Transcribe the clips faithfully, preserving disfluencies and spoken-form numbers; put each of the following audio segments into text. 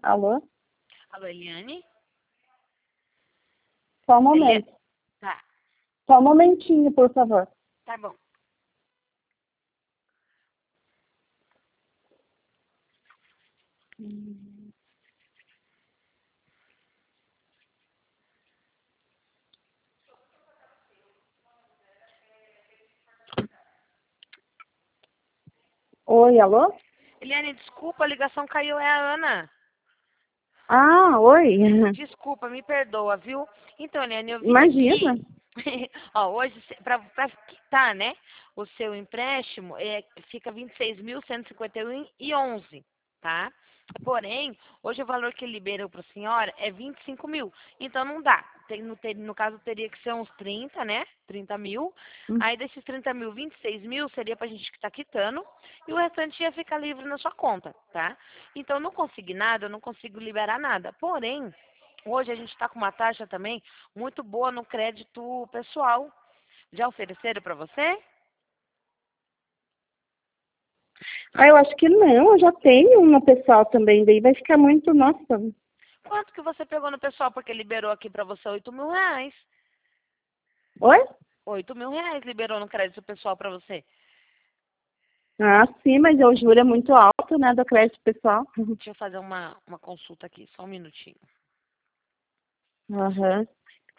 Alô? Alô, Eliane? Só um momento. Eliane? Tá, Só um momentinho, por favor. tá bom. Oi, alô? Eliane, desculpa, a ligação caiu, é a Ana. Ah, oi. Desculpa, me perdoa, viu? Então, Eliane, eu vi Imagina. aqui. Ó, hoje, para quitar, né, o seu empréstimo, é, fica vinte e seis mil cento e cinquenta e um e onze, tá? Porém, hoje o valor que ele liberou para a senhora é vinte e cinco mil. Então não dá. Tem, no, ter- no caso, teria que ser uns trinta, né? trinta mil. Aí desses trinta mil, vinte e seis mil seria para a gente que está quitando. E o restante ia ficar livre na sua conta, tá? Então não consegui nada, eu não consigo liberar nada. Porém, hoje a gente está com uma taxa também muito boa no crédito pessoal. Já ofereceram para você? Ah, eu acho que não, eu já tenho uma pessoal também, daí vai ficar muito, nossa. Quanto que você pegou no pessoal? Porque liberou aqui para você oito mil reais. Oi? Oito mil reais liberou no crédito pessoal para você. Ah, sim, mas o juro é muito alto, né, do crédito pessoal. Deixa eu fazer uma, uma consulta aqui, só um minutinho. Aham.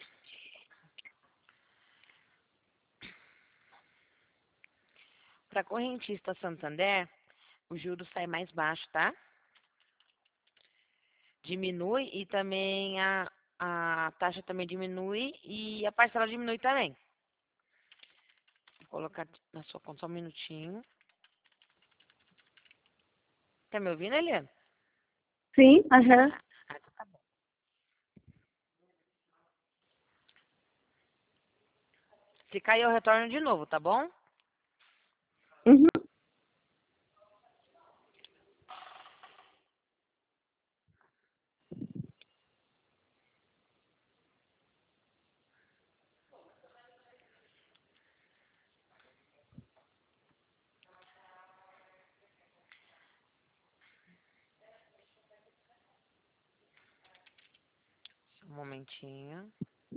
Para correntista Santander, o juro sai mais baixo, tá? Diminui e também a, a taxa também diminui e a parcela diminui também. Vou colocar na sua conta só um minutinho. Tá me ouvindo, Eliana? Sim, aham. Ah, então tá bom. Se cair, eu retorno de novo, tá bom? Uhum. Só um momentinho.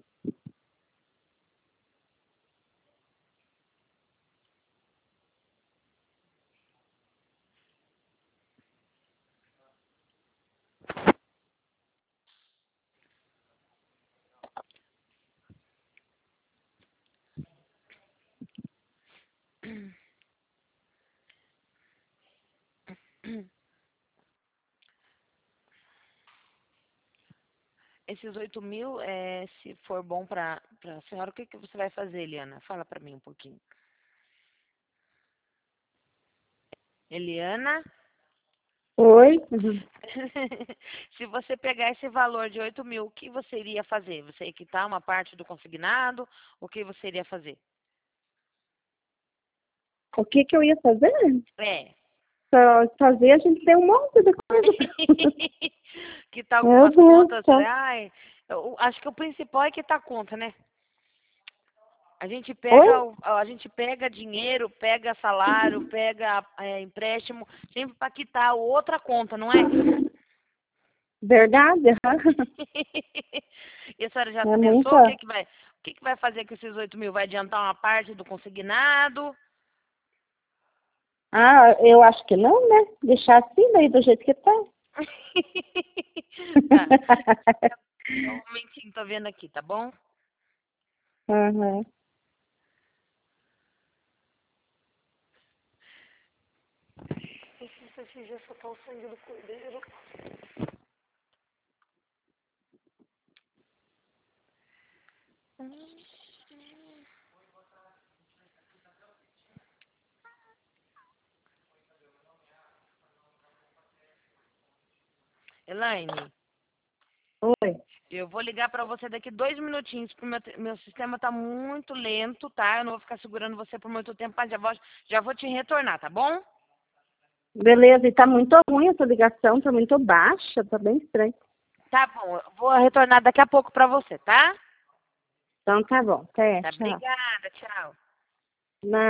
Esses oito mil, é, se for bom para a senhora, o que, que você vai fazer, Eliana? Fala para mim um pouquinho. Eliana? Oi? Uhum. Se você pegar esse valor de oito mil, o que você iria fazer? Você ia quitar uma parte do consignado? O que você iria fazer? O que que eu ia fazer? É. Pra fazer, a gente tem um monte de coisa. Quitar Meu algumas Deus do contas. céu. Ai, eu acho que o principal é quitar a conta, né? A gente Oi? pega, o- a gente pega dinheiro, pega salário, pega é, empréstimo, sempre para quitar outra conta, não é? Verdade? Aham. E a senhora já É pensou o que muita. que vai, o que que vai fazer com esses oito mil? Vai adiantar uma parte do consignado? Ah, eu acho que não, né? Deixar assim, daí do jeito que tá. Tá, só um momentinho, tô vendo aqui, tá bom? Aham. Esse já só tá o sangue do cordeiro. Elaine, Oi. eu vou ligar pra você daqui dois minutinhos, porque meu, te- meu sistema tá muito lento, tá? Eu não vou ficar segurando você por muito tempo, mas já vou, já vou te retornar, tá bom? Beleza, e tá muito ruim essa ligação, tá muito baixa, tá bem estranho. Tá bom, eu vou retornar daqui a pouco pra você, tá? Então tá bom, até, Tá, tchau. obrigada, tchau. Não.